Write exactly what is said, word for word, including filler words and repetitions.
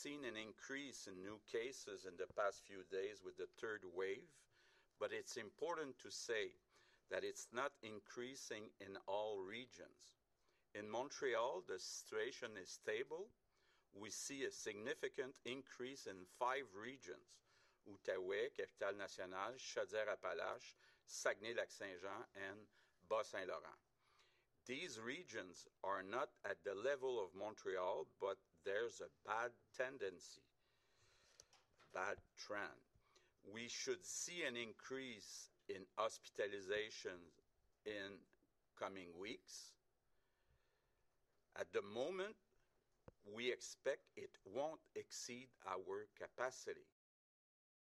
seen an increase in new cases in the past few days with the third wave, but it's important to say that it's not increasing in all regions. In Montreal, the situation is stable. We see a significant increase in five regions: Outaouais, Capitale-Nationale, Chaudière-Appalaches, Saguenay-Lac-Saint-Jean, and Bas-Saint-Laurent. These regions are not at the level of Montreal, but there's a bad tendency, bad trend. We should see an increase in hospitalizations in coming weeks. At the moment, we expect it won't exceed our capacity.